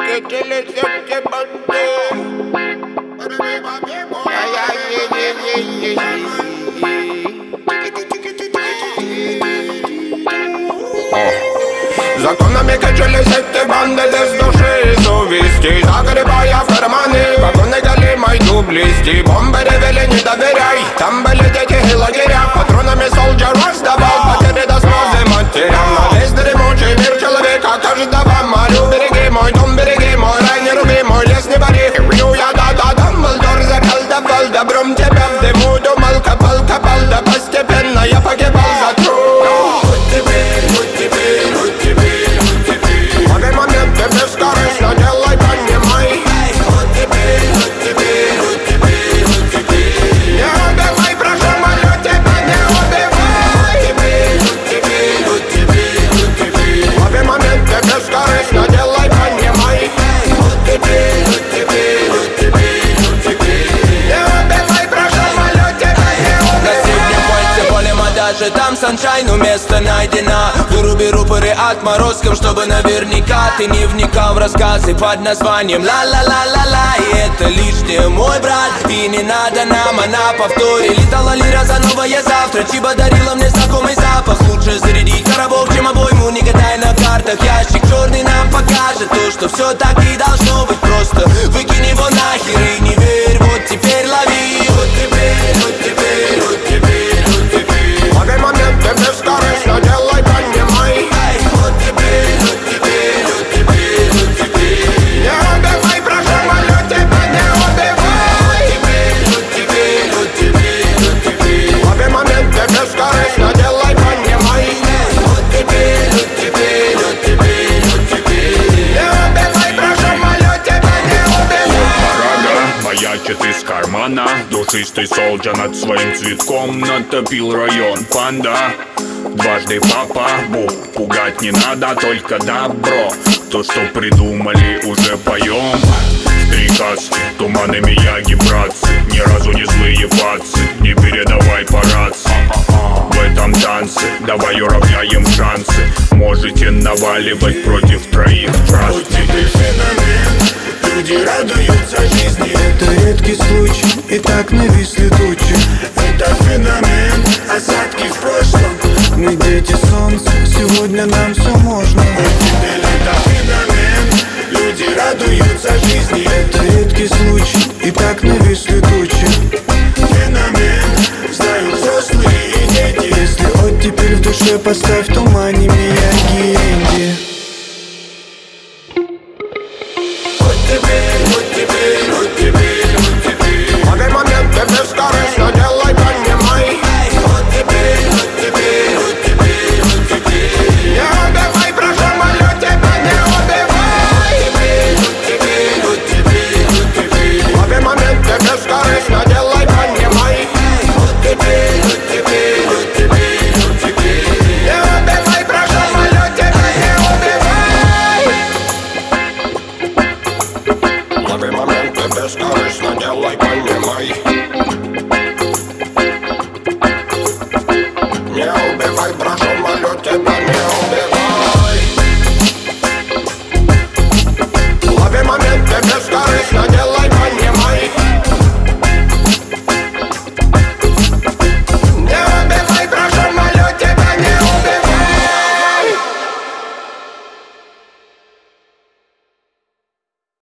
Законами качались эти банды без души и совести, загребая в карманы вагоны голимой дублисти. Бомбы ревели, не доверяй, там были дети и лагеря. Патронами солджер раздавал потери до слезы матерям. На весь дремучий мир человека каждого молю. Береги мой дом, береги мой рай, не руби мой лес, не вари. Ревью я да-да, Дамблдор заколдовал добром тебя в дыму. Думал, копал, да постепенно я погибал за труд. Бескорыстно делай, понимай. Не убивай, прошу, молю тебя, не убивай. Лови моменты, бескорыстно делай, понимай. Не убивай, прошу, молю тебя, не убивай. На среднем пальце поле модажи, там саншайн, место найдено. Выруби рупоры отморозком, чтобы наверняка ты не вникал в рассказы под названием ла-ла-ла-ла-ла. И это лишнее, мой брат, и не надо нам, она повторе. Летала лира за новое завтра, Чиба дарила мне знакомый запах. Лучше зарядить коробок, чем обойму, не гадай на картах. Ящик черный нам покажет то, что все так и должно быть. Просто выкинь его нахер и не верь, вот теперь лови. Вот теперь, вот теперь, вот теперь, вот теперь. Лови моменты, бескорыстно делай, понимай. Вот теперь, вот теперь, вот теперь, вот теперь. Не убивай, прошу, молю тебя, не убивай. Вот теперь, вот теперь, вот теперь. Лови моменты, бескорыстно делай, понимай. Вот теперь, вот теперь, вот теперь, вот теперь. Не убивай, прошу, молю тебя, не убивай. Рога маячит из кармана. Душистый солджа над своим цветком натопил район. Панда, дважды папа, пугать не надо, только добро. То, что придумали, уже поем. Приказки, туманы Мияги, братцы. Ни разу не злые пацы, не передавай по рации. В этом танце давай уравняем шансы. Можете наваливать против троих. Вот теперь феномен, люди радуются жизни. Это редкий случай, и так нависли тучи. Это феномен, осадки в прошлом. Мы дети солнца, сегодня нам все можно. Вот теперь это феномен, люди радуются жизни. Это редкий случай, и так нависли тучи. Феномен, знают взрослые и дети. Если оттепель в душе, поставь в тумане Мияги и Энди. Вот теперь, вот теперь, вот